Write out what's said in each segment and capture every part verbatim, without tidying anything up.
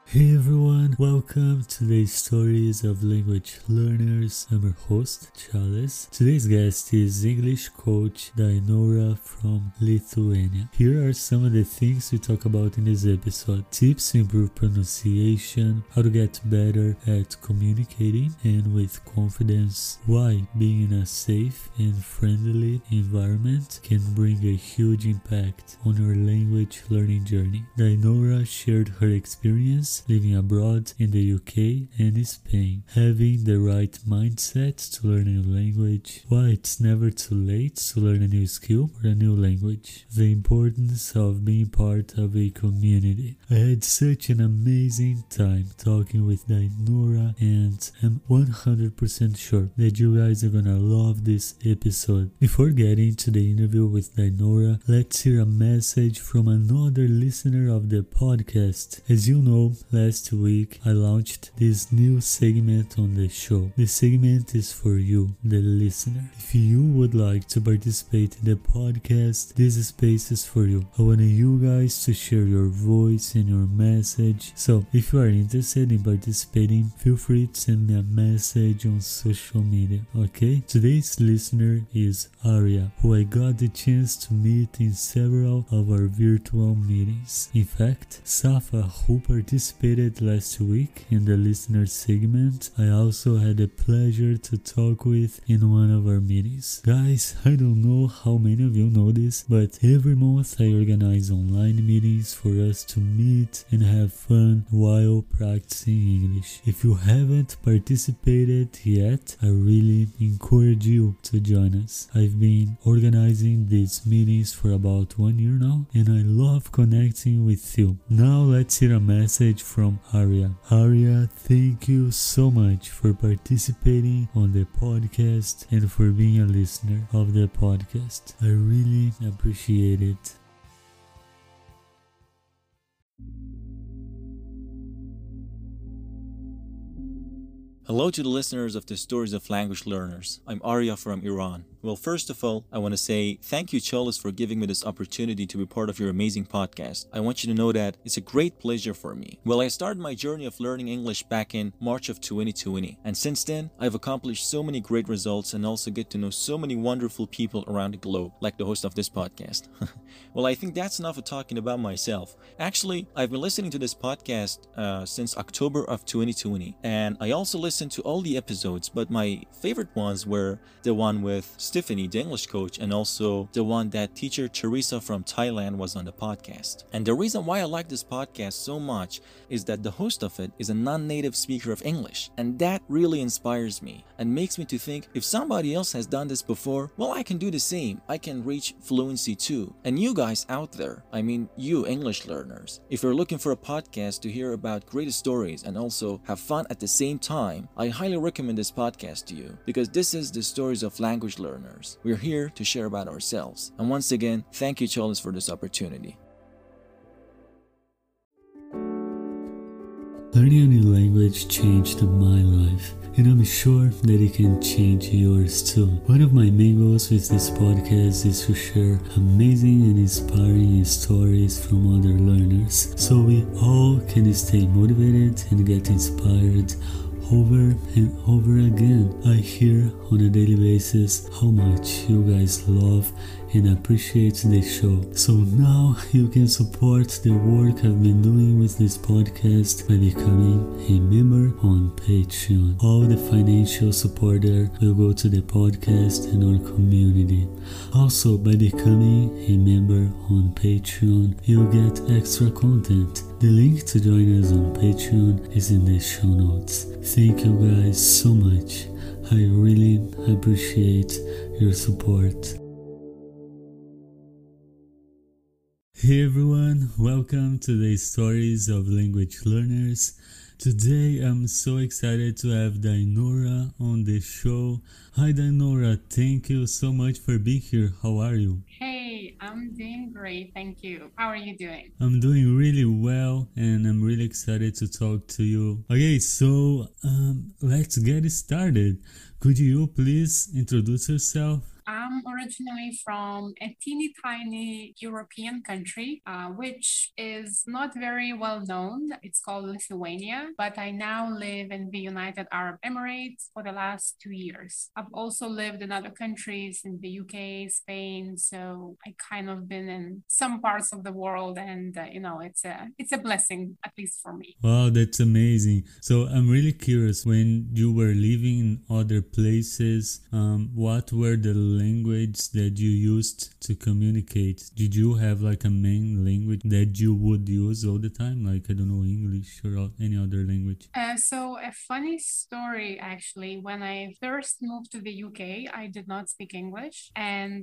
Hey everyone, welcome to the Stories of Language Learners. I'm your host, Charles. Today's guest is English coach Dainora from Lithuania. Here are some of the things we talk about in this episode. Tips to improve pronunciation, how to get better at communicating and with confidence, why being in a safe and friendly environment can bring a huge impact on your language learning journey. Dainora shared her experience living abroad in the U K and Spain, having the right mindset to learn a new language, why it's never too late to learn a new skill or a new language, the importance of being part of a community. I had such an amazing time talking with Dainora, and I'm one hundred percent sure that you guys are gonna love this episode. Before getting to the interview with Dainora, let's hear a message from another listener of the podcast. As you know, last week I launched this new segment on the show. The segment is for you, the listener. If you would like to participate in the podcast, this space is for you. I want you guys to share your voice and your message. So if you are interested in participating, feel free to send me a message on social media, okay? Today's listener is Arya, who I got the chance to meet in several of our virtual meetings. In fact, Safa, who participated last week in the listener segment, I also had the pleasure to talk with in one of our meetings. Guys, I don't know how many of you know this, but every month I organize online meetings for us to meet and have fun while practicing English. If you haven't participated yet, I really encourage you to join us. I've been organizing these meetings for about one year now, and I love connecting with you. Now let's hear a message from Arya. Arya, thank you so much for participating on the podcast and for being a listener of the podcast. I really appreciate it. Hello to the listeners of the Stories of Language Learners. I'm Arya from Iran. Well, first of all, I want to say thank you, Cholas, for giving me this opportunity to be part of your amazing podcast. I want you to know that it's a great pleasure for me. Well, I started my journey of learning English back in March of twenty twenty, and since then, I've accomplished so many great results and also get to know so many wonderful people around the globe, like the host of this podcast. Well, I think that's enough of talking about myself. Actually, I've been listening to this podcast uh, since October of twenty twenty, and I also listened to all the episodes, but my favorite ones were the one with Stephanie, the English coach, and also the one that teacher Teresa from Thailand was on the podcast. And the reason why I like this podcast so much is that the host of it is a non-native speaker of English, and that really inspires me and makes me to think, if somebody else has done this before, well, I can do the same. I can reach fluency too. And you guys out there, I mean you English learners, if you're looking for a podcast to hear about great stories and also have fun at the same time, I highly recommend this podcast to you, because this is the Stories of Language Learners. We're here to share about ourselves. And once again, thank you, Cholas, for this opportunity. Learning a new language changed my life, and I'm sure that it can change yours too. One of my main goals with this podcast is to share amazing and inspiring stories from other learners, so we all can stay motivated and get inspired over and over again. I hear on a daily basis how much you guys love and appreciate the show. So now you can support the work I've been doing with this podcast by becoming a member on Patreon. All the financial support there will go to the podcast and our community. Also, by becoming a member on Patreon, you'll get extra content. The link to join us on Patreon is in the show notes. Thank you guys so much. I really appreciate your support. Hey everyone, welcome to the Stories of Language Learners. Today I'm so excited to have Dainora on the show. Hi Dainora, thank you so much for being here. How are you? Hey, I'm doing great, thank you. How are you doing? I'm doing really well, and I'm really excited to talk to you. Okay, so um, let's get started. Could you please introduce yourself? I'm I'm originally from a teeny tiny European country, uh, which is not very well known. It's called Lithuania, but I now live in the United Arab Emirates for the last two years. I've also lived in other countries in the U K, Spain, so I kind of been in some parts of the world, and uh, you know, it's a it's a blessing, at least for me. Wow, that's amazing. So I'm really curious, when you were living in other places, um, what were the language that you used to communicate? Did you have like a main language that you would use all the time? Like, I don't know, English or any other language? Uh, so a funny story, actually, when I first moved to the U K, I did not speak English, and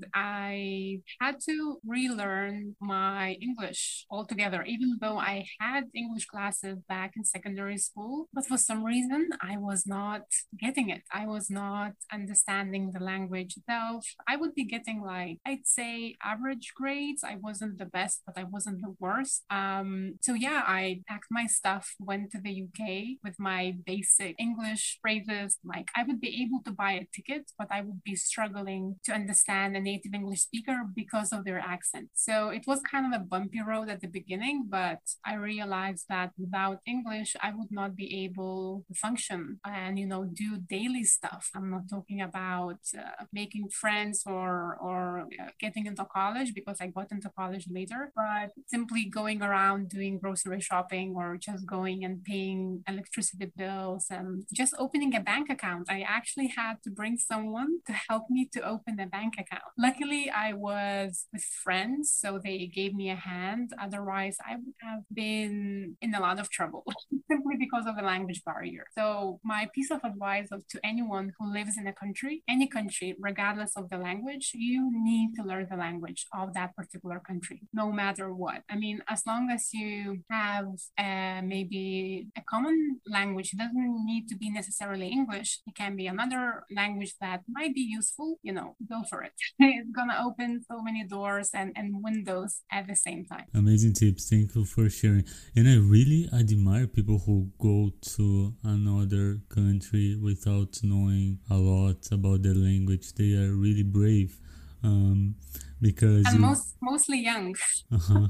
I had to relearn my English altogether, even though I had English classes back in secondary school. But for some reason, I was not getting it. I was not understanding the language itself. I would be getting like, I'd say average grades. I wasn't the best, but I wasn't the worst. Um, so yeah, I packed my stuff, went to the U K with my basic English phrases. Like I would be able to buy a ticket, but I would be struggling to understand a native English speaker because of their accent. So it was kind of a bumpy road at the beginning, but I realized that without English, I would not be able to function and, you know, do daily stuff. I'm not talking about uh, making friends or, or uh, getting into college, because I got into college later, but simply going around doing grocery shopping or just going and paying electricity bills and just opening a bank account. I actually had to bring someone to help me to open a bank account. Luckily, I was with friends, so they gave me a hand. Otherwise, I would have been in a lot of trouble simply because of the language barrier. So my piece of advice of, to anyone who lives in a country, any country, regardless of the language, you need to learn the language of that particular country, no matter what. I mean, as long as you have uh, maybe a common language, it doesn't need to be necessarily English. It can be another language that might be useful, you know, go for it. It's gonna open so many doors and, and windows at the same time. Amazing tips. Thank you for sharing. And I really admire people who go to another country without knowing a lot about their language. They are really brave. Um, because and you... most mostly young. Uh-huh.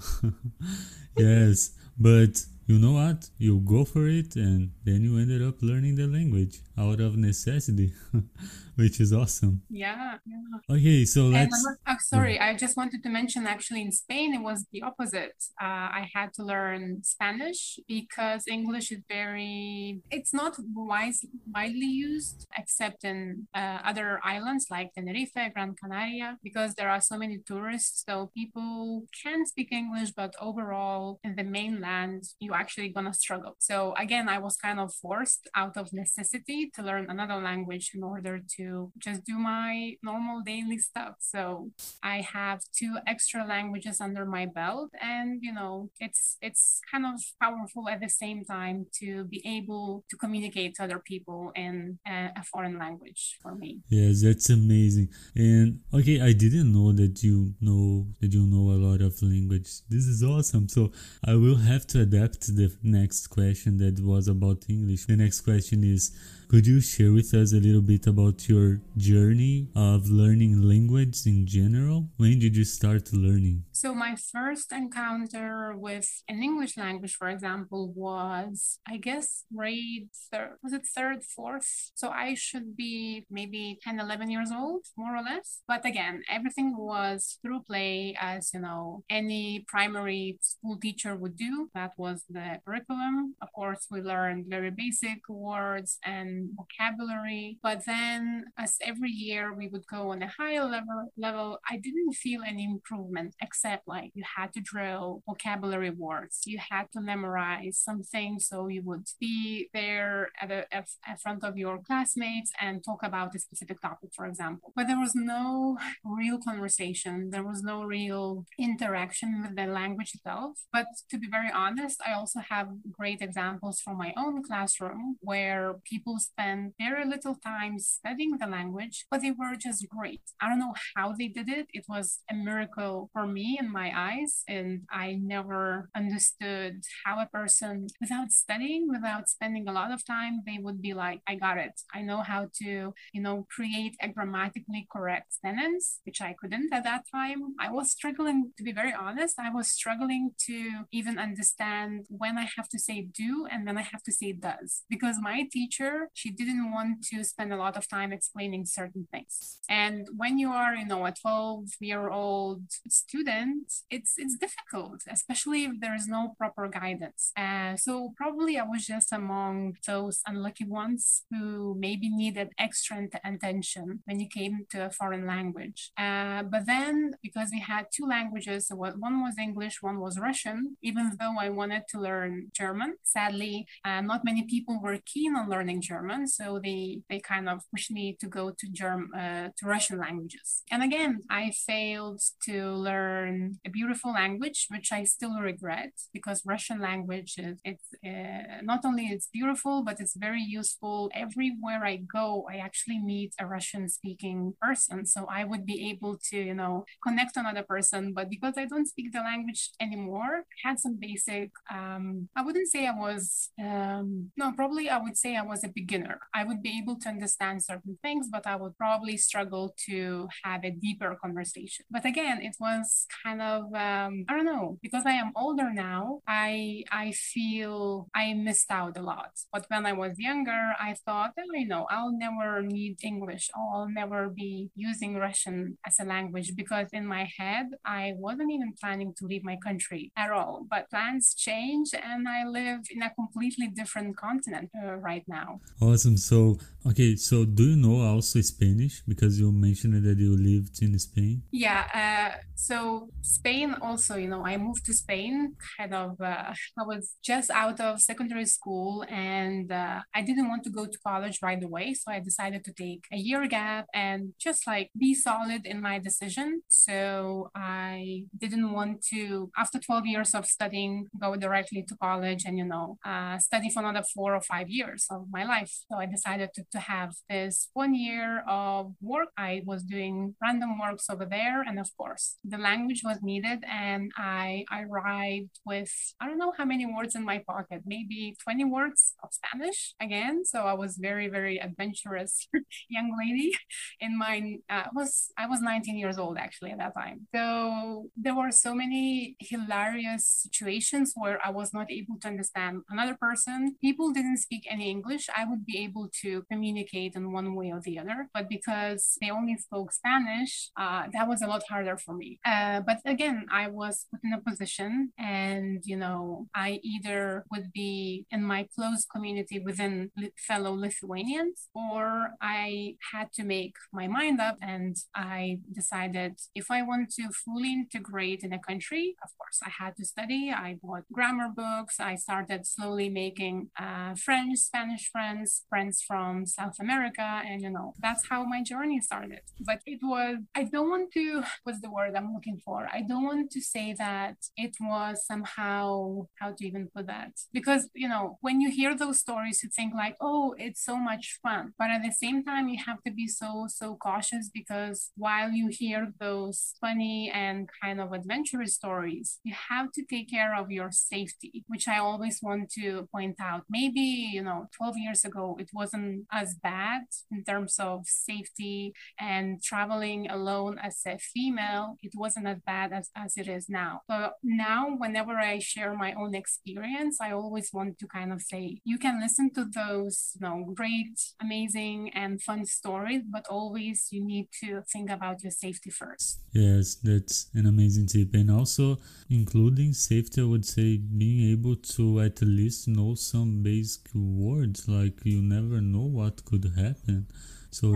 Yes, but you know what? You go for it, and then you ended up learning the language out of necessity, which is awesome. Yeah, yeah. Okay, so let's... And I'm, oh, sorry, I just wanted to mention, actually, in Spain, it was the opposite. Uh, I had to learn Spanish because English is very, it's not wise, widely used, except in uh, other islands like Tenerife, Gran Canaria, because there are so many tourists. So people can speak English, but overall, in the mainland, you actually gonna struggle. So again, I was kind of forced out of necessity to learn another language in order to just do my normal daily stuff. So I have two extra languages under my belt, and you know, it's it's kind of powerful at the same time to be able to communicate to other people in a, a foreign language for me. Yes, that's amazing. And okay, I didn't know that you know that you know a lot of language. This is awesome. So I will have to adapt to the next question that was about English. The next question is, could you share with us a little bit about your journey of learning language in general? When did you start learning? So my first encounter with an English language, for example, was, I guess, grade third, was it third, fourth? So I should be maybe ten, eleven years old, more or less. But again, everything was through play, as, you know, any primary school teacher would do. That was the curriculum. Of course, we learned very basic words and vocabulary, but then as every year we would go on a higher level level I didn't feel any improvement, except like you had to drill vocabulary words, you had to memorize something, so you would be there at a at, at front of your classmates and talk about a specific topic, for example. But there was no real conversation, there was no real interaction with the language itself. But to be very honest, I also have great examples from my own classroom where people spend very little time studying the language, but they were just great. I don't know how they did it. It was a miracle for me in my eyes. And I never understood how a person, without studying, without spending a lot of time, they would be like, I got it. I know how to, you know, create a grammatically correct sentence, which I couldn't at that time. I was struggling, to be very honest, I was struggling to even understand when I have to say do and when I have to say does. Because my teacher, she didn't want to spend a lot of time explaining certain things. And when you are, you know, a twelve-year-old student, it's it's difficult, especially if there is no proper guidance. Uh, so probably I was just among those unlucky ones who maybe needed extra attention when you came to a foreign language. Uh, but then, because we had two languages, so one was English, one was Russian, even though I wanted to learn German, sadly, uh, not many people were keen on learning German, so they, they kind of pushed me to go to German, uh, to Russian languages. And again, I failed to learn a beautiful language, which I still regret, because Russian language is it's uh, not only it's beautiful, but it's very useful. Everywhere I go, I actually meet a Russian speaking person, so I would be able to, you know, connect to another person. But because I don't speak the language anymore, I had some basic, um, I wouldn't say I was, um, no, probably I would say I was a beginner. I would be able to understand certain things, but I would probably struggle to have a deeper conversation. But again, it was kind of, um, I don't know, because I am older now, I, I feel I missed out a lot. But when I was younger, I thought, oh, you know, I'll never need English, or I'll never be using Russian as a language, because in my head, I wasn't even planning to leave my country at all. But plans change, and I live in a completely different continent uh, right now. Awesome. So, okay, so do you know also Spanish? Because you mentioned that you lived in Spain. Yeah, uh, so Spain also, you know, I moved to Spain kind of, uh, I was just out of secondary school, and uh, I didn't want to go to college right away. So I decided to take a year gap and just like be solid in my decision. So I didn't want to, after twelve years of studying, go directly to college and, you know, uh, study for another four or five years of my life. So I decided to, to have this one year of work. I was doing random works over there. And of course, the language was needed. And I, I arrived with, I don't know how many words in my pocket, maybe twenty words of Spanish again. So I was very, very adventurous young lady in my, uh, was, I was nineteen years old actually at that time. So there were so many hilarious situations where I was not able to understand another person. People didn't speak any English. I would be able to communicate in one way or the other, but because they only spoke Spanish, uh, that was a lot harder for me. Uh, but again, I was put in a position, and, you know, I either would be in my close community within fellow Lithuanians, or I had to make my mind up, and I decided if I want to fully integrate in a country, of course, I had to study. I bought grammar books. I started slowly making uh, French, Spanish friends, friends from South America, and, you know, that's how my journey started. But it was, I don't want to, what's the word I'm looking for? I don't want to say that it was somehow, how to even put that? Because, you know, when you hear those stories, you think like, oh, it's so much fun. But at the same time, you have to be so, so cautious, because while you hear those funny and kind of adventurous stories, you have to take care of your safety, which I always want to point out. Maybe, you know, twelve years ago, it wasn't as bad in terms of safety and traveling alone as a female. It wasn't as bad as, as it is now. So now, whenever I share my own experience, I always want to kind of say, you can listen to those, you know, great, amazing, and fun stories, but always you need to think about your safety first. Yes, that's an amazing tip. And also, including safety, I would say being able to at least know some basic words, like you never know what could happen. So yeah. if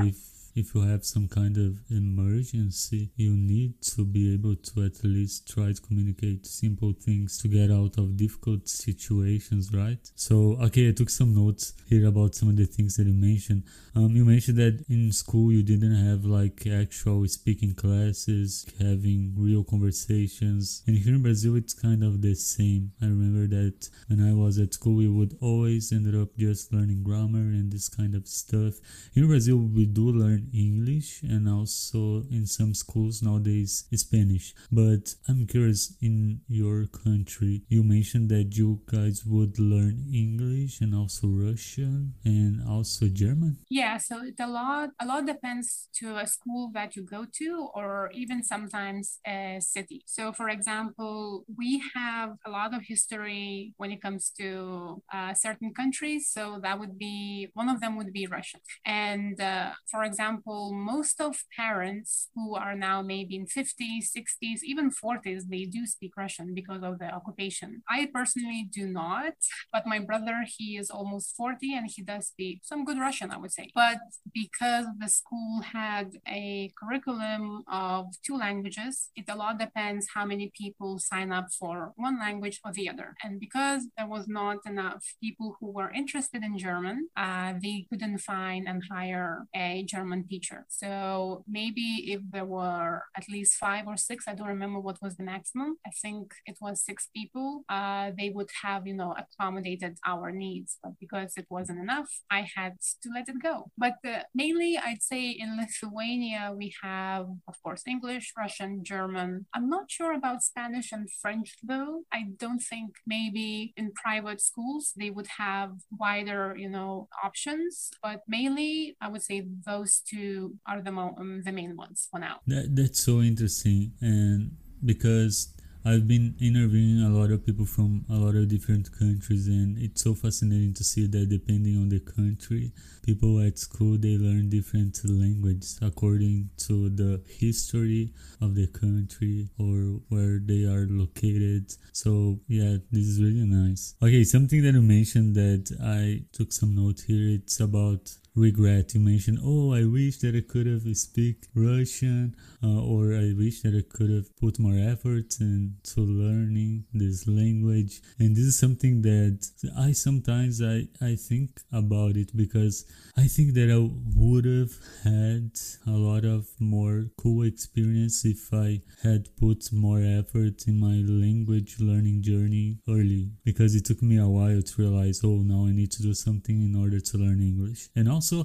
if you have some kind of emergency, you need to be able to at least try to communicate simple things to get out of difficult situations, right? So, okay, I took some notes here about some of the things that you mentioned. Um, you mentioned that in school you didn't have like actual speaking classes, having real conversations. And here in Brazil, it's kind of the same. I remember that when I was at school, we would always end up just learning grammar and this kind of stuff. Here in Brazil, we do learn English and also in some schools nowadays Spanish. But I'm curious, in your country, you mentioned that you guys would learn English and also Russian and also German? Yeah, so it a lot a lot depends to a school that you go to or even sometimes a city. So for example, we have a lot of history when it comes to uh, certain countries. So that would be one of them would be Russia. And uh, for example, most of parents who are now maybe in fifties, sixties, even forties, they do speak Russian because of the occupation. I personally do not, but my brother, he is almost forty and he does speak some good Russian, I would say. But because the school had a curriculum of two languages, it a lot depends how many people sign up for one language or the other. And because there was not enough people who were interested in German, uh, they couldn't find and hire a German teacher. So maybe if there were at least five or six, I don't remember what was the maximum. I think it was six people. Uh, they would have, you know, accommodated our needs. But because it wasn't enough, I had to let it go. But uh, mainly, I'd say in Lithuania, we have, of course, English, Russian, German. I'm not sure about Spanish and French, though. I don't think maybe in private schools they would have wider, you know, options. But mainly, I would say those two are the, mo- um, the main ones for now. That, that's so interesting. And because I've been interviewing a lot of people from a lot of different countries, and it's so fascinating to see that depending on the country, people at school, they learn different languages according to the history of the country or where they are located. So yeah, this is really nice. Okay, something that you mentioned that I took some note here, it's about regret. You mentioned, oh, I wish that I could have speak Russian, uh, or I wish that I could have put more effort into learning this language. And this is something that I sometimes I, I think about it, because I think that I would have had a lot of more cool experience if I had put more effort in my language learning journey early, because it took me a while to realize, oh, now I need to do something in order to learn English. And also,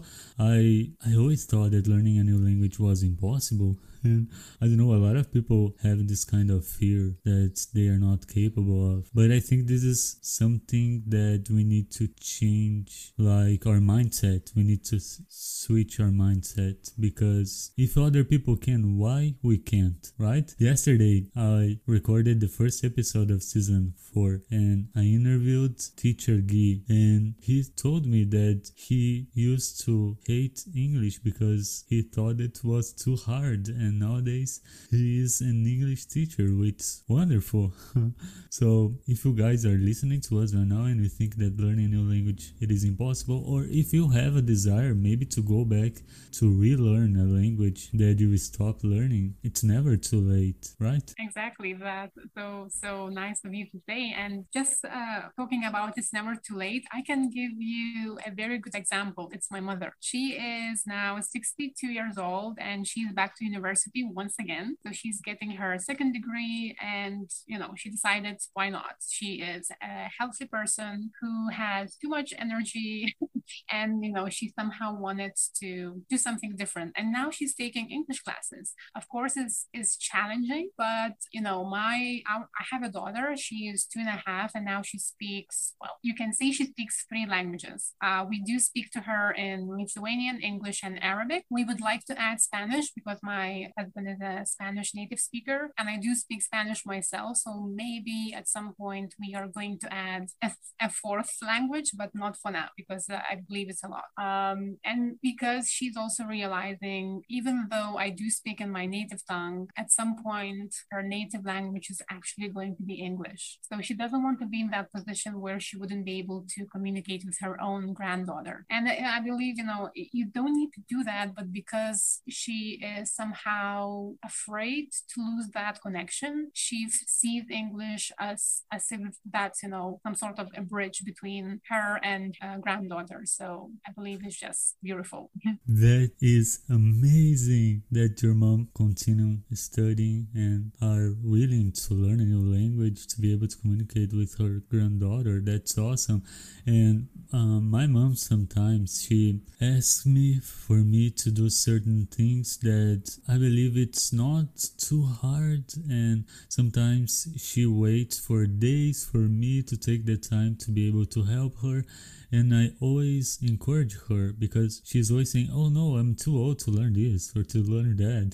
I I always thought that learning a new language was impossible. And I don't know, a lot of people have this kind of fear that they are not capable of. But I think this is something that we need to change, like our mindset. We need to s- switch our mindset, because if other people can, why we can't, right? Yesterday, I recorded the first episode of season four, and I interviewed teacher Guy, and he told me that he used to hate English because he thought it was too hard, and nowadays he is an English teacher, which is wonderful. So if you guys are listening to us right now and you think that learning a new language it is impossible, or if you have a desire maybe to go back to relearn a language that you stopped learning, it's never too late, right? Exactly, that so so nice of you to say. And just uh, talking about it's never too late, I can give you a very good example. It's my mother. She is now sixty-two years old and she's back to university once again. So she's getting her second degree, and you know, she decided why not? She is a healthy person who has too much energy and you know, she somehow wanted to do something different. And now she's taking English classes. Of course, it's, it's challenging, but you know, my I, I have a daughter. She is two and a half, and now she speaks, well, you can say she speaks three languages. Uh, we do speak to her in Lithuanian, English, and Arabic. We would like to add Spanish because my my husband is a Spanish native speaker, and I do speak Spanish myself. So maybe at some point we are going to add a, a fourth language, but not for now, because uh, I believe it's a lot. Um, and because she's also realizing, even though I do speak in my native tongue, at some point her native language is actually going to be English. So she doesn't want to be in that position where she wouldn't be able to communicate with her own granddaughter. And I, I believe, you know, you don't need to do that, but because she is somehow afraid to lose that connection, she sees English as as if that's, you know, some sort of a bridge between her and uh, granddaughter. So I believe it's just beautiful. That is amazing that your mom continue studying and are willing to learn a new language to be able to communicate with her granddaughter. That's awesome. And um, my mom sometimes she asks me for me to do certain things that I believe it's not too hard, and sometimes she waits for days for me to take the time to be able to help her. And I always encourage her because she's always saying, oh no, I'm too old to learn this or to learn that.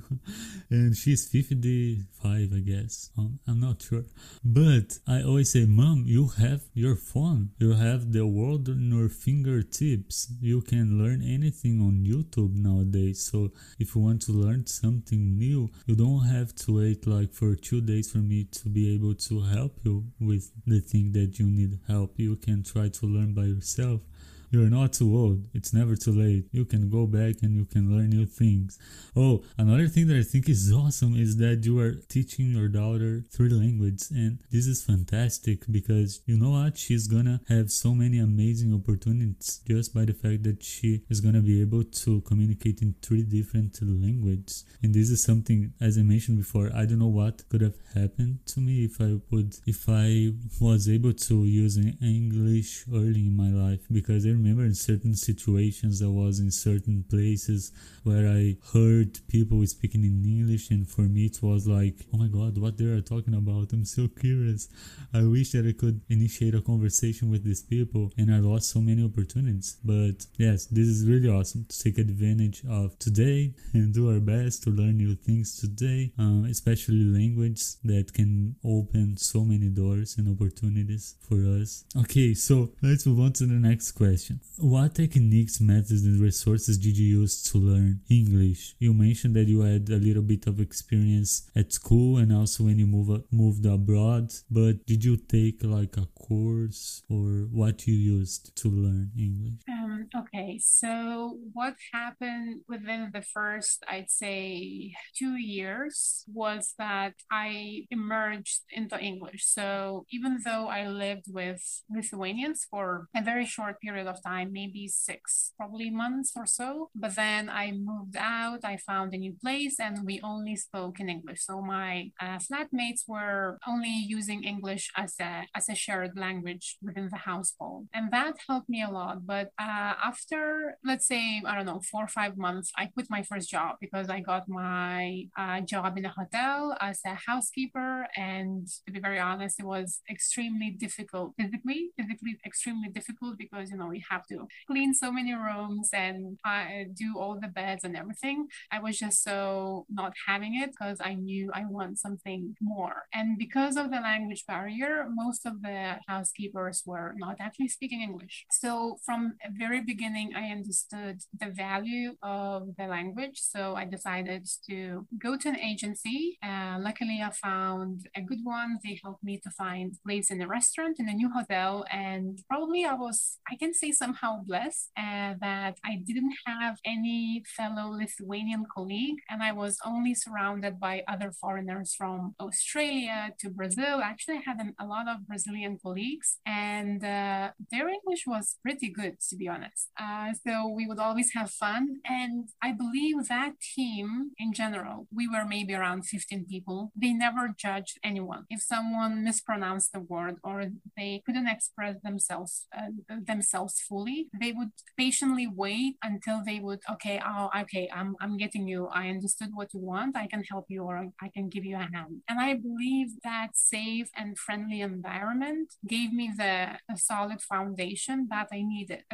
And she's fifty-five, I guess. Um, I'm not sure. But I always say, Mom, you have your phone. You have the world on your fingertips. You can learn anything on YouTube nowadays. So if you want to learn something new, you don't have to wait like for two days for me to be able to help you with the thing that you need help. You can try to learn by yourself. You're not too old. It's never too late. You can go back and you can learn new things. Oh, another thing that I think is awesome is that you are teaching your daughter three languages. And this is fantastic because you know what? She's gonna have so many amazing opportunities just by the fact that she is gonna be able to communicate in three different languages. And this is something, as I mentioned before, I don't know what could have happened to me if I would, if I was able to use English early in my life, because I remember in certain situations I was in certain places where I heard people speaking in English, and for me it was like, oh my god, what they are talking about. I'm so curious. I wish that I could initiate a conversation with these people, and I lost so many opportunities. But yes, this is really awesome to take advantage of today and do our best to learn new things today, uh, especially language that can open so many doors and opportunities for us. Okay, so let's move on to the next question. What techniques, methods, and resources did you use to learn English? You mentioned that you had a little bit of experience at school and also when you move, moved abroad, but did you take like a course or what you used to learn English? Um, okay, so what happened within the first, I'd say, two years was that I emerged into English. So even though I lived with Lithuanians for a very short period of time, maybe six, probably months or so, but then I moved out, I found a new place, and we only spoke in English. So my uh, flatmates were only using English as a, as a shared language within the household. And that helped me a lot. But uh, after, let's say, I don't know, four or five months, I quit my first job because I got my uh, job in a hotel as a housekeeper. And to be very honest, it was extremely difficult, physically, physically extremely difficult because, you know, we have to clean so many rooms and uh, do all the beds and everything. I was just so not having it because I knew I want something more. And because of the language barrier, most of the housekeepers were not actually speaking English. So from the very beginning, I understood the value of the language. So I decided to go to an agency. Uh, luckily, I found a good one. They helped me to find a place in a restaurant, in a new hotel. And probably I was, I can say somehow blessed uh, that I didn't have any fellow Lithuanian colleague. And I was only surrounded by other foreigners from Australia to Brazil. Actually, I had an, a lot of Brazilian colleagues, and uh, their English was pretty good, to be honest. Uh, so we would always have fun. And I believe that team in general, we were maybe around fifteen people. They never judged anyone. If someone mispronounced the word or they couldn't express themselves uh, themselves fully, they would patiently wait until they would, okay, oh, okay, I'm, I'm getting you. I understood what you want. I can help you, or I can give you a hand. And I believe that safe and friendly environment gave me the a solid foundation that I needed, because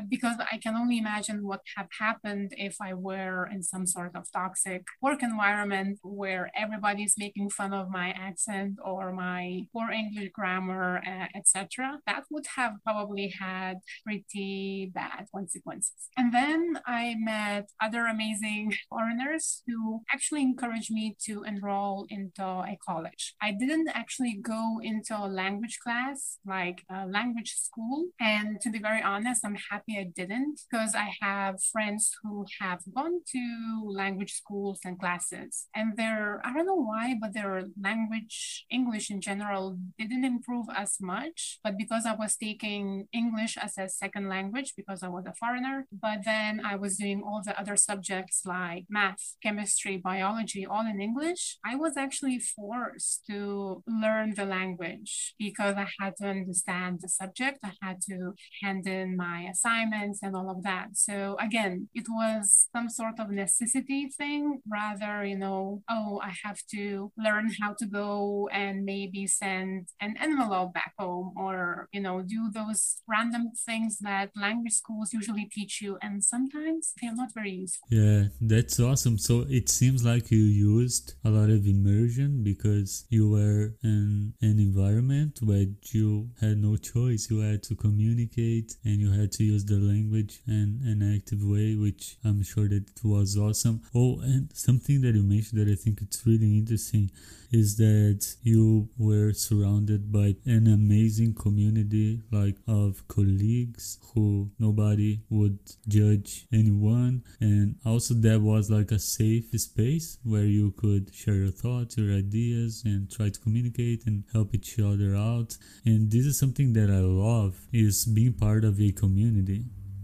I can only imagine what have happened if I were in some sort of toxic work environment where everybody's making fun of my accent or my poor English grammar, uh, et cetera. That would have probably had pretty bad consequences. And then I met other amazing foreigners who actually encouraged me to enroll into a college. I didn't actually go into a language class, like a language school. And to be very honest, I'm happy I didn't, because I have friends who have gone to language schools and classes. And their, I don't know why, but their language, English in general, didn't improve as much. But because I was taking English as a second language, because I was a foreigner, but then I was doing all the other subjects like math, chemistry, biology, all in English, I was actually forced to learn the language because I had to understand the subject. I had to hand in my assignments and all of that. So again, it was some sort of necessity thing rather, you know, oh, I have to learn how to go and maybe send an envelope back home or, you know, do those random things that language schools usually teach you. And sometimes they're not very useful. Yeah, that's awesome. So it seems like you used a lot of immersion because you were in an environment where you had no choice. You had to communicate and you had to use the language in an active way, which I'm sure that it was awesome. Oh, and something that you mentioned that I think it's really interesting is that you were surrounded by an amazing community like of colleagues who nobody would judge anyone, and also that was like a safe space where you could share your thoughts, your ideas, and try to communicate and help each other out. And this is something that I love, is being part of a community.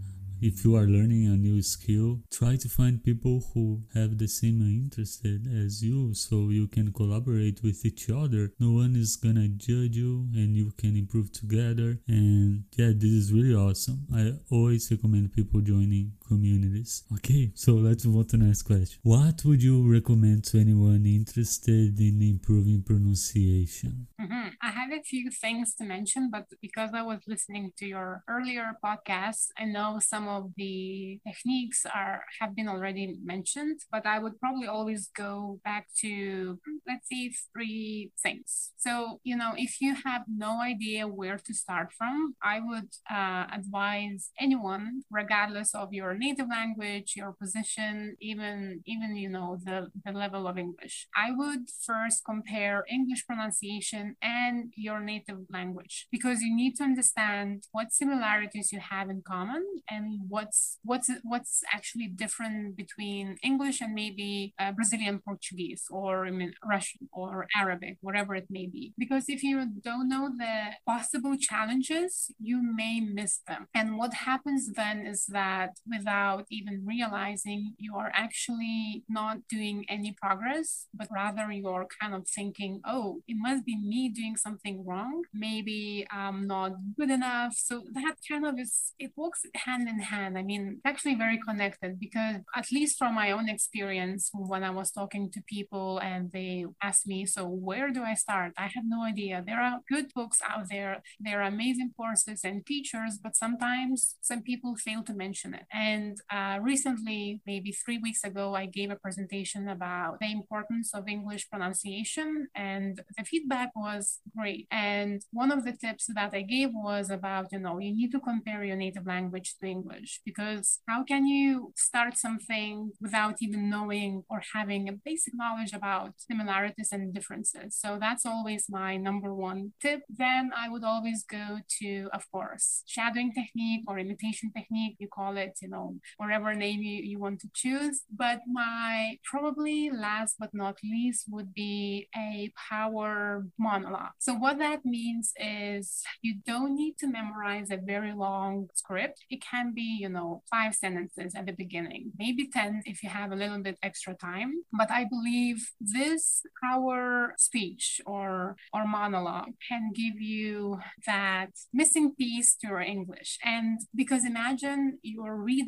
If you are learning a new skill, try to find people who have the same interest as you so you can collaborate with each other. No one is gonna judge you and you can improve together. And yeah, this is really awesome. I always recommend people joining communities. Okay, so let's move on to the next question. What would you recommend to anyone interested in improving pronunciation? Mm-hmm. I have a few things to mention, but because I was listening to your earlier podcast, I know some of the techniques are have been already mentioned, but I would probably always go back to, let's say, three things. So, you know, if you have no idea where to start from, I would uh, advise anyone, regardless of your native language, your position, even, even you know, the, the level of English. I would first compare English pronunciation and your native language, because you need to understand what similarities you have in common and what's what's what's actually different between English and maybe uh, Brazilian Portuguese or I mean, Russian or Arabic, whatever it may be. Because if you don't know the possible challenges, you may miss them. And what happens then is that without even realizing, you are actually not doing any progress, but rather you're kind of thinking, oh, it must be me doing something wrong. Maybe I'm not good enough. So that kind of is, it works hand in hand. I mean, it's actually very connected, because at least from my own experience, when I was talking to people and they asked me, so where do I start? I have no idea. There are good books out there. There are amazing courses and teachers, but sometimes some people fail to mention it. And uh, recently, maybe three weeks ago, I gave a presentation about the importance of English pronunciation, and the feedback was great. And one of the tips that I gave was about, you know, you need to compare your native language to English, because how can you start something without even knowing or having a basic knowledge about similarities and differences? So that's always my number one tip. Then I would always go to, of course, shadowing technique or imitation technique, you call it, you know, whatever name you, you want to choose. But my probably last but not least would be a power monologue. So what that means is you don't need to memorize a very long script. It can be, you know, five sentences at the beginning, maybe ten if you have a little bit extra time. But I believe this power speech or or monologue can give you that missing piece to your English. And because imagine you're reading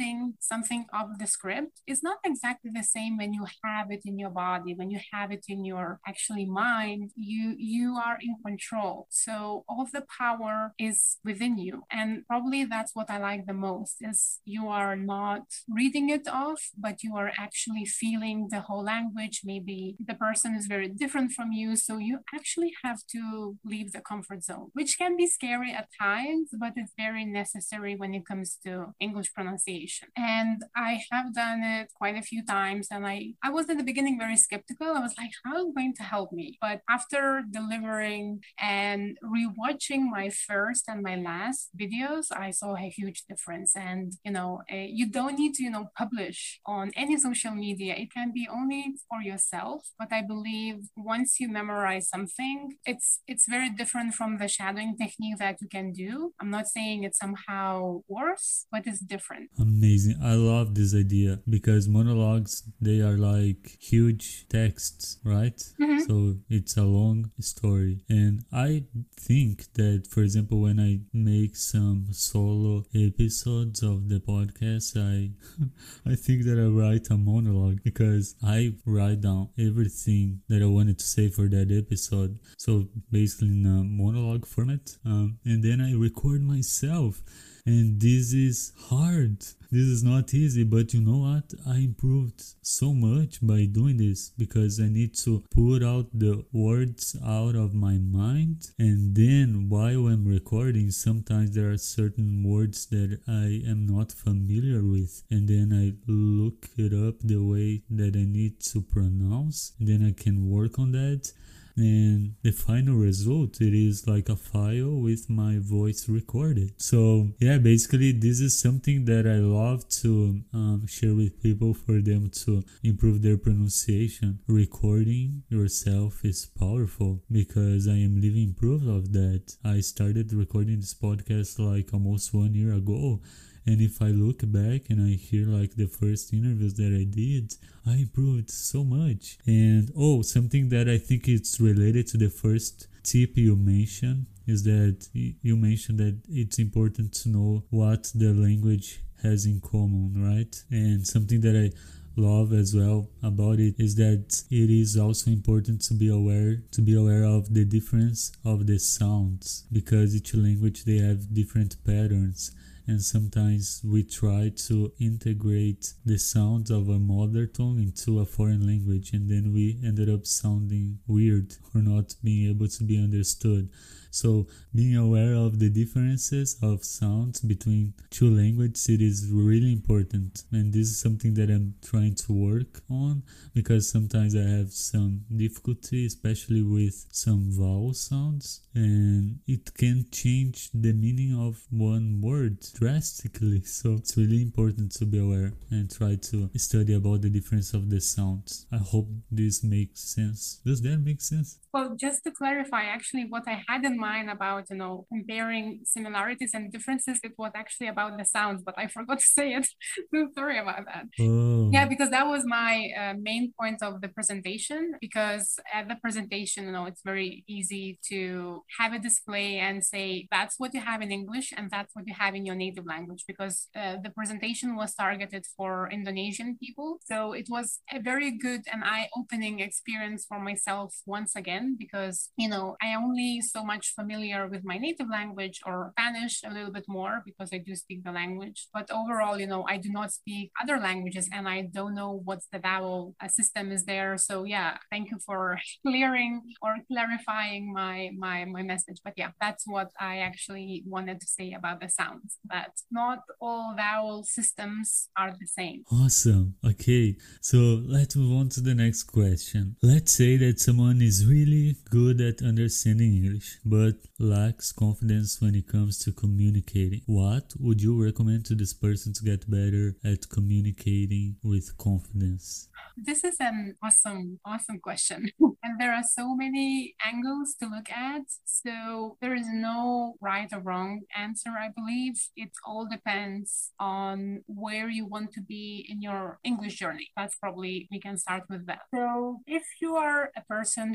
reading something of the script is not exactly the same when you have it in your body, when you have it in your actually mind. You you are in control. So all of the power is within you. And probably that's what I like the most is you are not reading it off, but you are actually feeling the whole language. Maybe the person is very different from you. So you actually have to leave the comfort zone, which can be scary at times, but it's very necessary when it comes to English pronunciation. And I have done it quite a few times. And I, I was in the beginning very skeptical. I was like, how is it going to help me? But after delivering and rewatching my first and my last videos, I saw a huge difference. And, you know, uh, you don't need to, you know, publish on any social media. It can be only for yourself. But I believe once you memorize something, it's it's very different from the shadowing technique that you can do. I'm not saying it's somehow worse, but it's different. Amazing. I love this idea because monologues, they are like huge texts, right? Mm-hmm. So it's a long story. And I think that, for example, when I make some solo episodes of the podcast, I I think that I write a monologue because I write down everything that I wanted to say for that episode. So basically in a monologue format. Um, and then I record myself. And this is hard. This is not easy, but you know what? I improved so much by doing this because I need to put out the words out of my mind. And then while I'm recording, sometimes there are certain words that I am not familiar with. And then I look it up the way that I need to pronounce. And then I can work on that. And the final result, it is like a file with my voice recorded. So yeah, basically this is something that I love to um, share with people for them to improve their pronunciation. Recording yourself is powerful because I am living proof of that. I started recording this podcast like almost one year ago. And if I look back and I hear like the first interviews that I did, I improved so much. And oh, something that I think it's related to the first tip you mentioned is that you mentioned that it's important to know what the language has in common, right? And something that I love as well about it is that it is also important to be aware to be aware of the difference of the sounds, because each language, they have different patterns. And sometimes we try to integrate the sounds of our mother tongue into a foreign language, and then we ended up sounding weird or not being able to be understood. So being aware of the differences of sounds between two languages, it is really important. And this is something that I'm trying to work on, because sometimes I have some difficulty, especially with some vowel sounds, and it can change the meaning of one word drastically. So it's really important to be aware and try to study about the difference of the sounds. I hope this makes sense. Does that make sense? Well, just to clarify, actually, what I had in mind about, you know, comparing similarities and differences, it was actually about the sounds, but I forgot to say it. So sorry about that. Oh. Yeah, because that was my uh, main point of the presentation, because at the presentation, you know, it's very easy to have a display and say, that's what you have in English and that's what you have in your native language, because uh, the presentation was targeted for Indonesian people. So it was a very good and eye-opening experience for myself once again, because, you know, I only so much familiar with my native language, or Spanish a little bit more because I do speak the language. But overall, you know, I do not speak other languages and I don't know what's the vowel uh, system is there. So yeah, thank you for clearing or clarifying my, my, my message. But yeah, that's what I actually wanted to say about the sounds, that not all vowel systems are the same. Awesome. Okay, so let's move on to the next question. Let's say that someone is really good at understanding English, but lacks confidence when it comes to communicating. What would you recommend to this person to get better at communicating with confidence? This is an awesome, awesome question. And there are so many angles to look at. So there is no right or wrong answer, I believe. It all depends on where you want to be in your English journey. That's probably, we can start with that. So if you are a person who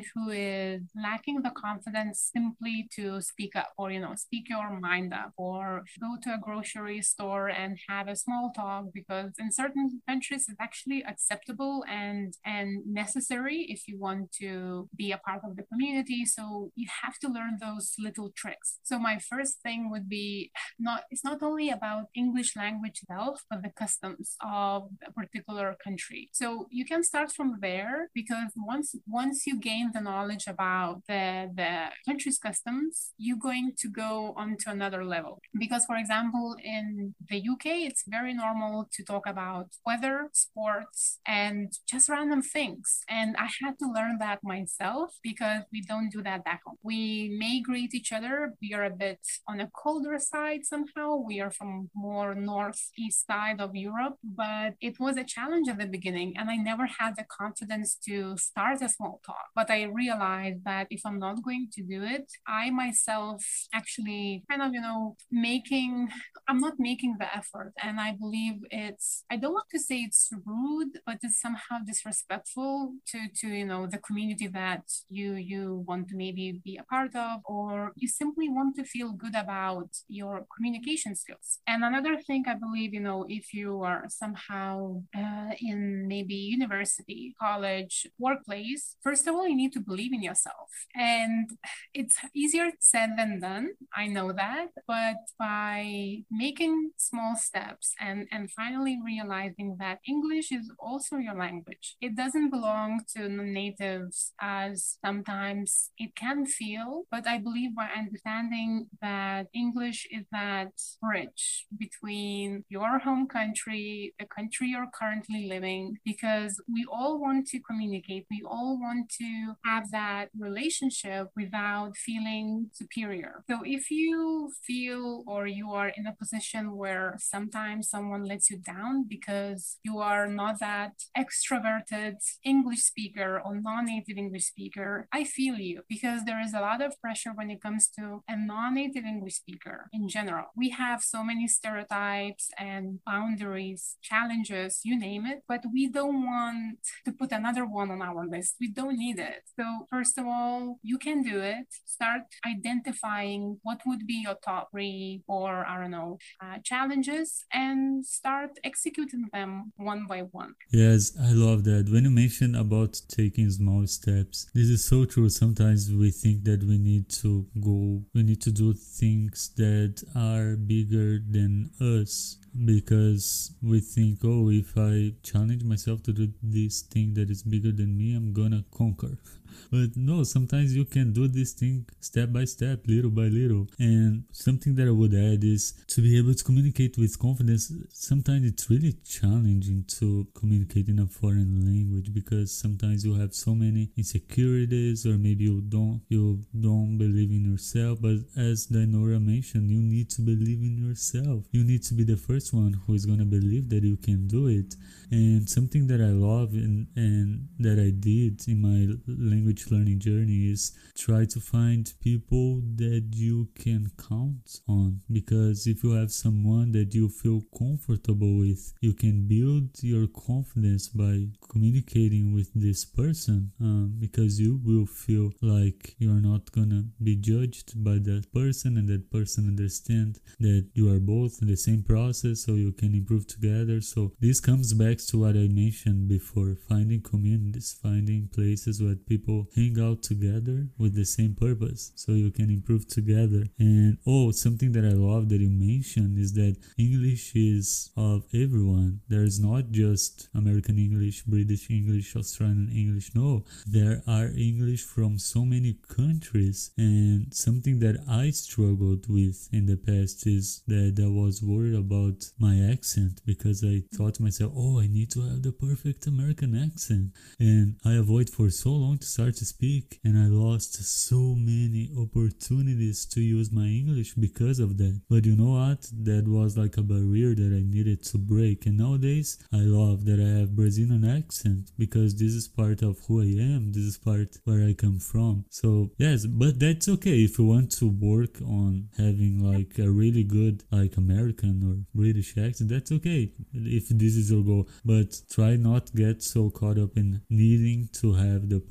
with lacking the confidence simply to speak up or, you know, speak your mind up or go to a grocery store and have a small talk, because in certain countries it's actually acceptable and, and necessary if you want to be a part of the community. So you have to learn those little tricks. So my first thing would be not, it's not only about English language itself, but the customs of a particular country. So you can start from there, because once once you gain the knowledge about the, the country's customs, you're going to go on to another level. Because, for example, in the U K, it's very normal to talk about weather, sports, and just random things. And I had to learn that myself, because we don't do that back home. We may greet each other. We are a bit on a colder side somehow. We are from more northeast side of Europe, but it was a challenge at the beginning, and I never had the confidence to start a small talk. But I realized that if I'm not going to do it, I myself actually kind of, you know, making, I'm not making the effort. And I believe it's, I don't want to say it's rude, but it's somehow disrespectful to, to, you know, the community that you, you want to maybe be a part of, or you simply want to feel good about your communication skills. And another thing, I believe, you know, if you are somehow uh, in maybe university, college, workplace, first of all, you need to believe in yourself. And it's easier said than done. I know that. But by making small steps and, and finally realizing that English is also your language, it doesn't belong to natives as sometimes it can feel. But I believe by understanding that English is that bridge between your home country, the country you're currently living, because we all want to communicate. We all want to have that relationship without feeling superior. So if you feel or you are in a position where sometimes someone lets you down because you are not that extroverted English speaker or non-native English speaker, I feel you, because there is a lot of pressure when it comes to a non-native English speaker in general. We have so many stereotypes and boundaries, challenges, you name it, but we don't want to put another one on our list. We don't need it. So first of all, you can do it. Start identifying what would be your top three or, I don't know, uh, challenges, and start executing them one by one. Yes, I love that. When you mentioned about taking small steps, this is so true. Sometimes we think that we need to go, we need to do things that are bigger than us, because we think, oh, if I challenge myself to do this thing that is bigger than me, I'm gonna conquer. But no, sometimes you can do this thing step by step, little by little. And something that I would add is to be able to communicate with confidence. Sometimes it's really challenging to communicate in a foreign language, because sometimes you have so many insecurities, or maybe you don't you don't believe in yourself. But as Dainora mentioned, you need to believe in yourself. You need to be the first one who is going to believe that you can do it. And something that I love and, and that I did in my language learning journey is try to find people that you can count on. Because if you have someone that you feel comfortable with, you can build your confidence by communicating with this person, um, because you will feel like you are not gonna be judged by that person, and that person understand that you are both in the same process, so you can improve together. So this comes back to what I mentioned before, finding communities, finding places where people hang out together with the same purpose, so you can improve together. And oh, something that I love that you mentioned is that English is of everyone. There is not just American English, British English, Australian English. No, there are English from so many countries. And something that I struggled with in the past is that I was worried about my accent, because I thought to myself, oh, I need to have the perfect American accent. And I avoid for so long to start to speak, and I lost so many opportunities to use my English because of that. But you know what? That was like a barrier that I needed to break. And nowadays, I love that I have Brazilian accent, because this is part of who I am. This is part where I come from. So yes, but that's okay. If you want to work on having like a really good like American or British accent, that's okay if this is your goal. But try not get so caught up in needing to have the perfect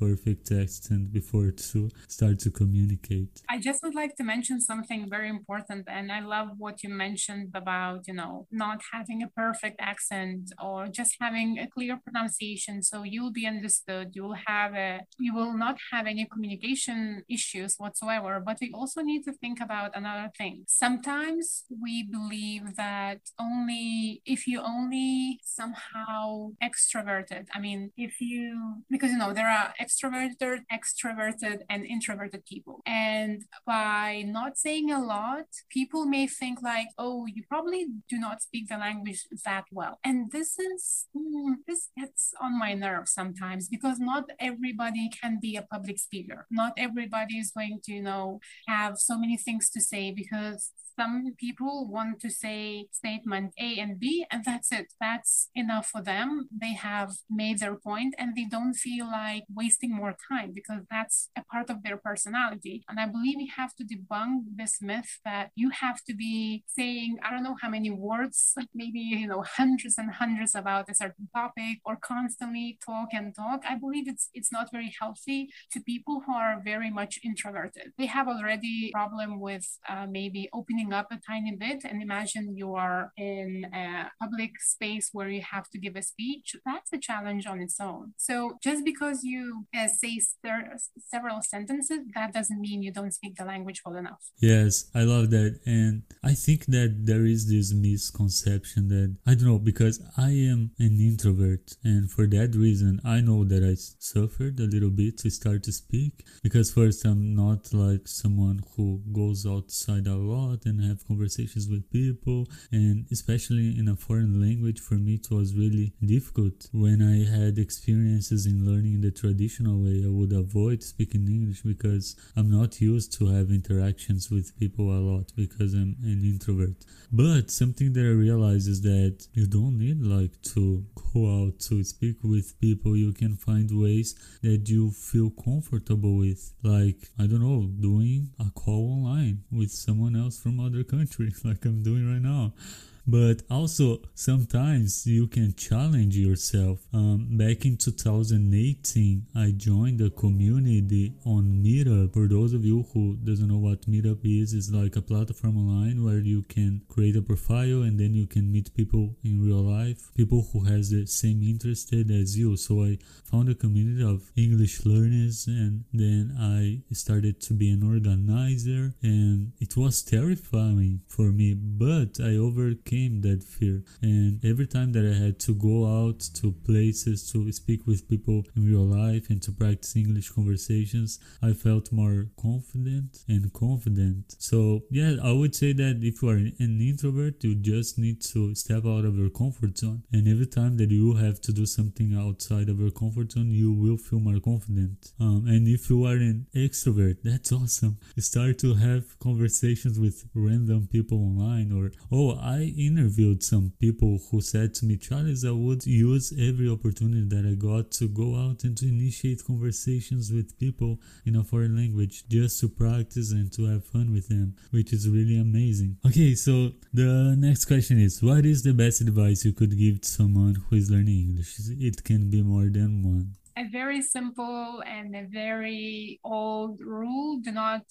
perfect accent before to start to communicate. I just would like to mention something very important, and I love what you mentioned about, you know, not having a perfect accent or just having a clear pronunciation, so you'll be understood. You'll have a, you will not have any communication issues whatsoever. But we also need to think about another thing. Sometimes we believe that only if you only somehow extroverted, I mean, if you, because you know, there are extroverted, extroverted, and introverted people. And by not saying a lot, people may think like, oh, you probably do not speak the language that well. And this is, mm, this gets on my nerves sometimes, because not everybody can be a public speaker. Not everybody is going to, you know, have so many things to say, because some people want to say statement A and B, and that's it. That's enough for them. They have made their point and they don't feel like wasting more time, because that's a part of their personality. And I believe we have to debunk this myth that you have to be saying, I don't know how many words, maybe, you know, hundreds and hundreds about a certain topic, or constantly talk and talk. I believe it's it's not very healthy to people who are very much introverted. They have already problem with uh, maybe opening up a tiny bit, and imagine you are in a public space where you have to give a speech. That's a challenge on its own. So just because you uh, say ser- several sentences, that doesn't mean you don't speak the language well enough. Yes, I love that. And I think that there is this misconception that, I don't know, because I am an introvert, and for that reason I know that I suffered a little bit to start to speak, because first, I'm not like someone who goes outside a lot and have conversations with people, and especially in a foreign language, for me it was really difficult. When I had experiences in learning the traditional way, I would avoid speaking English because I'm not used to have interactions with people a lot, because I'm an introvert. But something that I realized is that you don't need like to go out to speak with people. You can find ways that you feel comfortable with, like, I don't know, doing a call online with someone else from other country like I'm doing right now. But also, sometimes you can challenge yourself. Um, back in two thousand eighteen, I joined a community on Meetup. For those of you who doesn't know what Meetup is, it's like a platform online where you can create a profile and then you can meet people in real life, people who has the same interest as you. So I found a community of English learners, and then I started to be an organizer, and it was terrifying for me, but I overcame that fear. And every time that I had to go out to places to speak with people in real life and to practice English conversations, I felt more confident and confident. So yeah, I would say that if you are an introvert, you just need to step out of your comfort zone, and every time that you have to do something outside of your comfort zone, you will feel more confident. Um, and if you are an extrovert, that's awesome. You start to have conversations with random people online, or oh, I interviewed some people who said to me, Charles, I would use every opportunity that I got to go out and to initiate conversations with people in a foreign language, just to practice and to have fun with them, which is really amazing. Okay, so the next question is, what is the best advice you could give to someone who is learning English? It can be more than one. A very simple and a very old rule: do not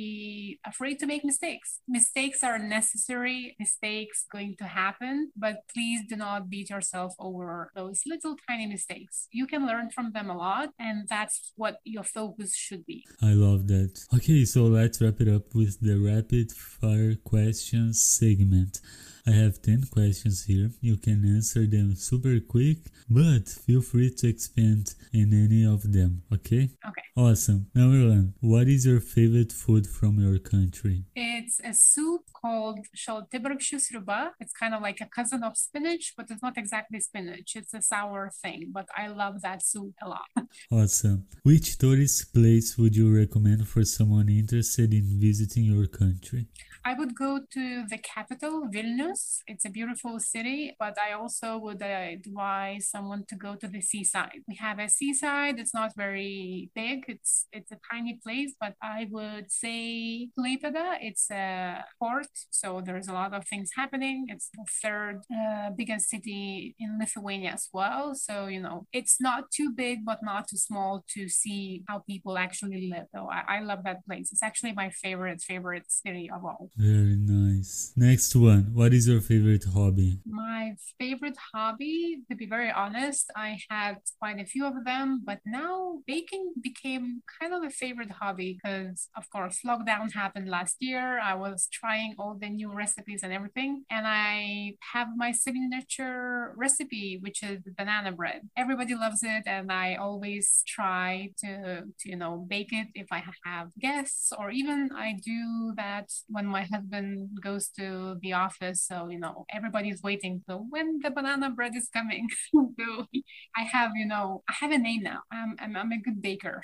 be afraid to make mistakes. Mistakes are necessary, mistakes going to happen, but please do not beat yourself over those little tiny mistakes. You can learn from them a lot, and that's what your focus should be. I love that. Okay, so let's wrap it up with the rapid fire questions segment. I have ten questions here. You can answer them super quick, but feel free to expand in any of them, okay? Okay. Awesome. Number one, what is your favorite food from your country? It's a soup called šaltibarkščių sriuba. It's kind of like a cousin of spinach, but it's not exactly spinach. It's a sour thing, but I love that soup a lot. Awesome. Which tourist place would you recommend for someone interested in visiting your country? I would go to the capital, Vilnius. It's a beautiful city, but I also would uh, advise someone to go to the seaside. We have a seaside. It's not very big. It's it's a tiny place, but I would say Klaipėda. It's it's a port, so there's a lot of things happening. It's the third uh, biggest city in Lithuania as well. So, you know, it's not too big, but not too small to see how people actually live. So I, I love that place. It's actually my favorite, favorite city of all. Very nice. Next one. What is your favorite hobby? My favorite hobby, to be very honest, I had quite a few of them, but now baking became kind of a favorite hobby because, of course, lockdown happened last year. I was trying all the new recipes and everything, and I have my signature recipe, which is banana bread. Everybody loves it, and I always try to, to you know, bake it if I have guests, or even I do that when my husband goes to the office. So, you know, everybody's waiting. So when the banana bread is coming, so I have, you know, I have a name now. I'm, I'm, I'm a good baker.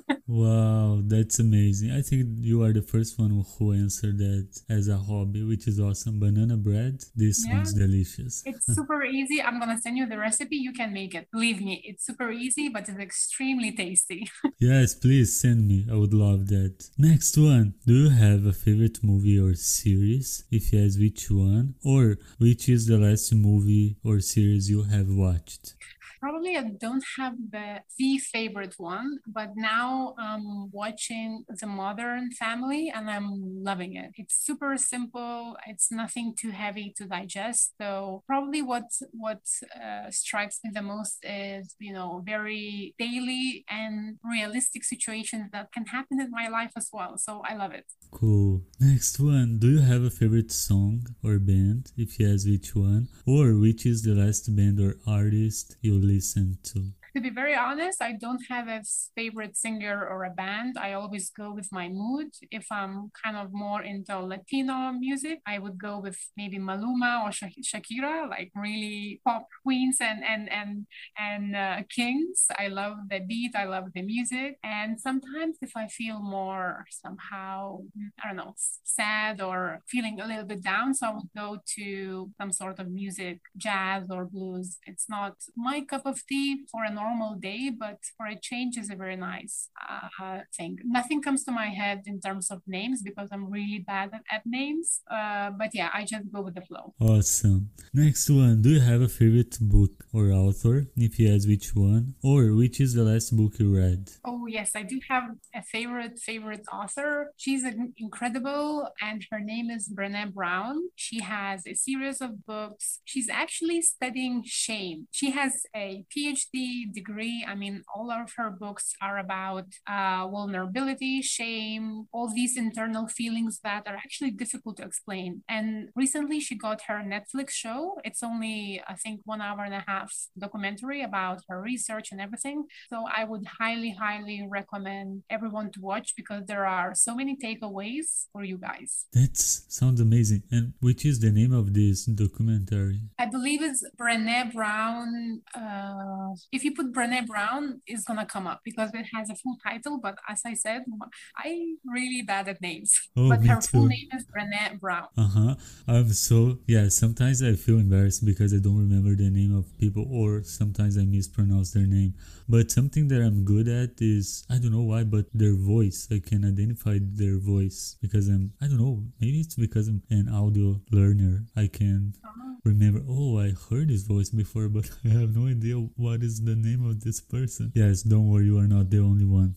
Wow, that's amazing. I think you are the first one who answered that as a hobby, which is awesome. Banana bread, this Yeah. sounds delicious. It's super easy. I'm gonna send you the recipe. You can make it. Believe me, it's super easy, but it's extremely tasty. Yes, please send me. I would love that. Next one. Do you have a favorite movie or series? If yes, which one? Or which is the last movie or series you have watched? Probably I don't have the the favorite one, but now I'm watching The Modern Family and I'm loving it. It's super simple. It's nothing too heavy to digest. So probably what what uh, strikes me the most is, you know, very daily and realistic situations that can happen in my life as well. So I love it. Cool. Next one. Do you have a favorite song or band? If yes, which one? Or which is the last band or artist you listen to? To be very honest, I don't have a favorite singer or a band. I always go with my mood. If I'm kind of more into Latino music, I would go with maybe Maluma or Sha- Shakira, like really pop queens and and and and uh, kings. I love the beat. I love the music. And sometimes, if I feel more somehow, I don't know, sad or feeling a little bit down, so I would go to some sort of music, jazz or blues. It's not my cup of tea for a normal day, but for a change is a very nice uh, thing. Nothing comes to my head in terms of names because I'm really bad at, at names. Uh, but yeah, I just go with the flow. Awesome. Next one. Do you have a favorite book or author? If yes, which one? Or which is the last book you read? Oh yes, I do have a favorite favorite author. She's an- incredible, and her name is Brené Brown. She has a series of books. She's actually studying shame. She has a PhD degree. I mean, all of her books are about uh, vulnerability, shame, all these internal feelings that are actually difficult to explain. And recently, she got her Netflix show. It's only, I think, one hour and a half documentary about her research and everything. So I would highly, highly recommend everyone to watch because there are so many takeaways for you guys. That sounds amazing. And which is the name of this documentary? I believe it's Brené Brown. Uh, if you put Brené Brown, it's gonna come up because it has a full title. But as I said, I'm really bad at names. Oh, but me her full too. name is Brené Brown. Uh-huh. I'm so, yeah, sometimes I feel embarrassed because I don't remember the name of people, or sometimes I mispronounce their name. But something that I'm good at is, I don't know why, but their voice. I can identify their voice because I'm, I don't know, maybe it's because I'm an audio learner. I can Oh. remember, oh, I heard his voice before, but I have no idea what is the name of this person. Yes, don't worry, you are not the only one.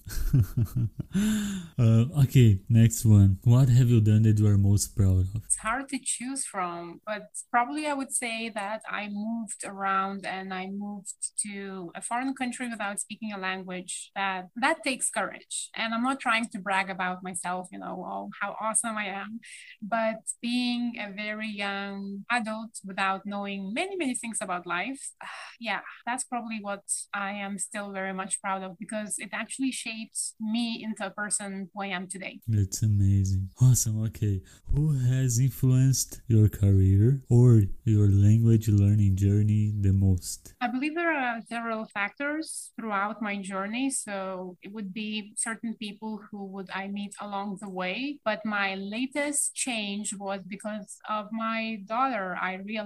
uh, okay, next one. What have you done that you are most proud of? It's hard to choose from, but probably I would say that I moved around and I moved to a foreign country without speaking a language. That that takes courage. And I'm not trying to brag about myself, you know, oh, how awesome I am. But being a very young adult without knowing many, many things about life, yeah, that's probably what I am still very much proud of because it actually shaped me into a person who I am today. That's amazing. Awesome. Okay. Who has influenced your career or your language learning journey the most? I believe there are several factors throughout my journey. So it would be certain people who would I meet along the way. But my latest change was because of my daughter. I realized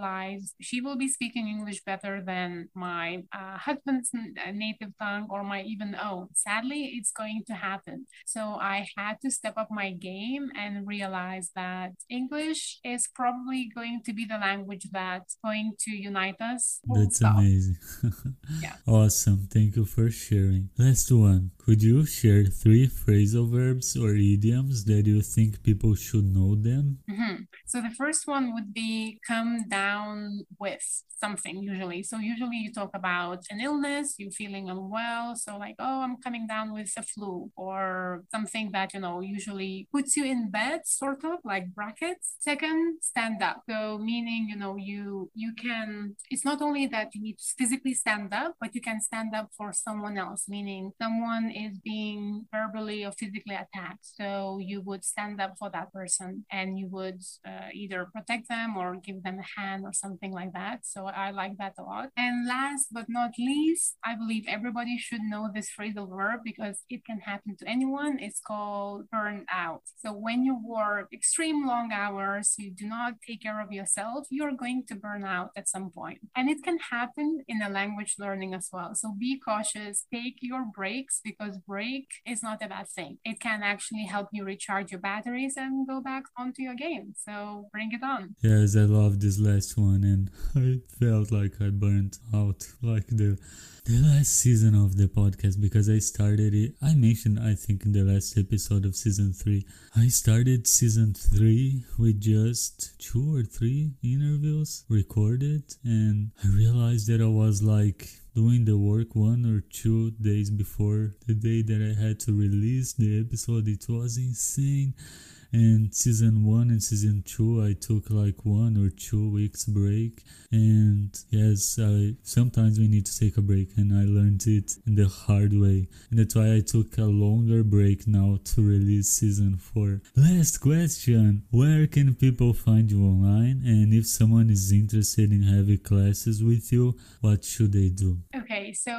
realized she will be speaking English better than my uh, husband's native tongue or my even own. Sadly, it's going to happen. So I had to step up my game and realize that English is probably going to be the language that's going to unite us. That's Stop. amazing. Yeah. Awesome. Thank you for sharing. Last one. Could you share three phrasal verbs or idioms that you think people should know them? Mm-hmm. So the first one would be come down with something usually. So usually you talk about an illness, you feeling unwell. So like, oh, I'm coming down with a flu or something that, you know, usually puts you in bed, sort of like brackets. Second, stand up. So meaning, you know, you, you can, it's not only that you need to physically stand up, but you can stand up for someone else, meaning someone is being verbally or physically attacked. So you would stand up for that person and you would uh, either protect them or give them a hand or something like that. So I like that a lot. And last but not least, I believe everybody should know this phrasal verb because it can happen to anyone. It's called burn out. So when you work extreme long hours, you do not take care of yourself, you're going to burn out at some point. And it can happen in a language learning as well. So be cautious, take your breaks because break is not a bad thing. It can actually help you recharge your batteries and go back onto your game. So bring it on. Yes, I love this last one, and I felt like I burnt out like the the last season of the podcast because I started it. I mentioned, I think, in the last episode of season three, I started season three with just two or three interviews recorded, and I realized that I was like doing the work one or two days before the day that I had to release the episode. It was insane. And season one and season two, I took like one or two weeks break. And yes, I sometimes we need to take a break, and I learned it in the hard way. And that's why I took a longer break now to release season four. Last question: where can people find you online? And if someone is interested in having classes with you, what should they do? Okay, so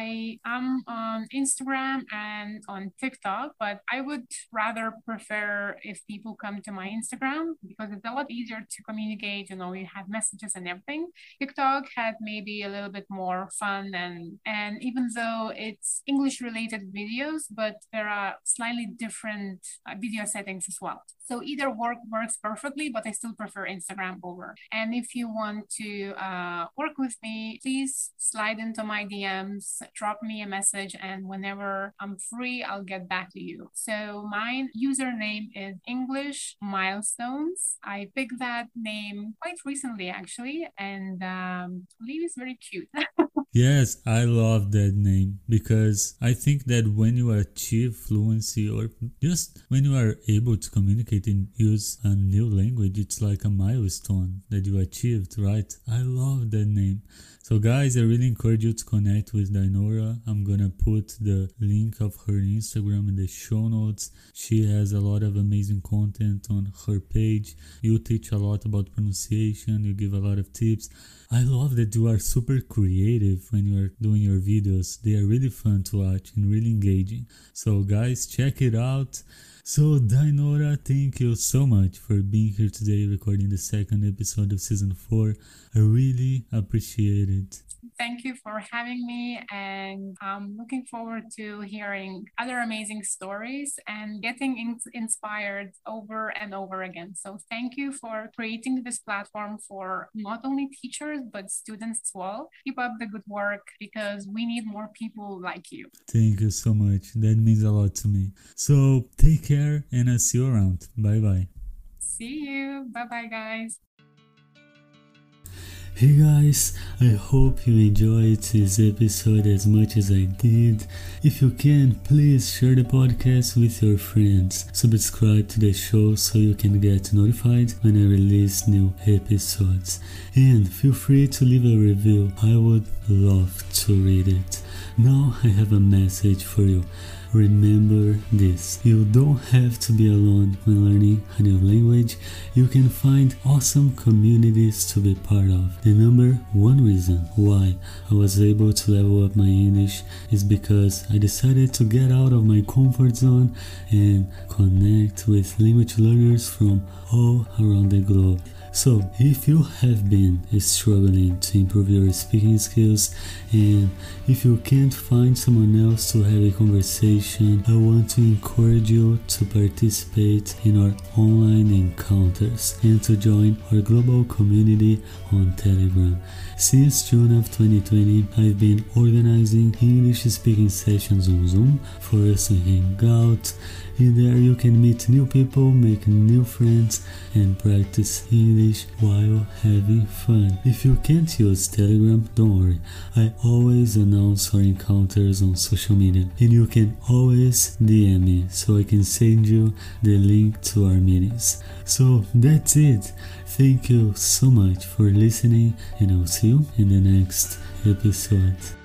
I am on Instagram and on TikTok, but I would rather prefer if people come to my Instagram because it's a lot easier to communicate. You know, you have messages and everything. TikTok had maybe a little bit more fun and and even though it's English related videos, but there are slightly different uh, video settings as well. So either work works perfectly, but I still prefer Instagram over. And if you want to uh, work with me, please slide into my D Ms, drop me a message, and whenever I'm free, I'll get back to you. So my username is English Milestones. I picked that name quite recently, actually, and um, I believe it's very cute. Yes, I love that name because I think that when you achieve fluency or just when you are able to communicate and use a new language, it's like a milestone that you achieved, right? I love that name. So guys, I really encourage you to connect with Dainora. I'm gonna put the link of her Instagram in the show notes. She has a lot of amazing content on her page. You teach a lot about pronunciation, you give a lot of tips. I love that you are super creative when you are doing your videos. They are really fun to watch and really engaging. So guys, check it out. So Dainora, thank you so much for being here today recording the second episode of season four. I really appreciate it. Thank you for having me, and I'm looking forward to hearing other amazing stories and getting in- inspired over and over again. So thank you for creating this platform for not only teachers but students as well. Keep up the good work because we need more people like you. Thank you so much. That means a lot to me. So take care, and I'll see you around. Bye bye. See you. Bye bye, guys. Hey guys, I hope you enjoyed this episode as much as I did. If you can, please share the podcast with your friends. Subscribe to the show so you can get notified when I release new episodes. And feel free to leave a review. I would love to read it. Now I have a message for you. remember this: you don't have to be alone when learning a new language. You can find awesome communities to be part of. The number one reason why I was able to level up my English is because I decided to get out of my comfort zone and connect with language learners from all around the globe. So, if you have been struggling to improve your speaking skills, and if you can't find someone else to have a conversation, I want to encourage you to participate in our online encounters and to join our global community on Telegram. Since June of twenty twenty, I've been organizing English speaking sessions on Zoom for us to hang out. In there you can meet new people, make new friends, and practice English while having fun. If you can't use Telegram, don't worry. I always announce our encounters on social media, and you can always D M me so I can send you the link to our meetings. So that's it. Thank you so much for listening, and I'll see you in the next episode.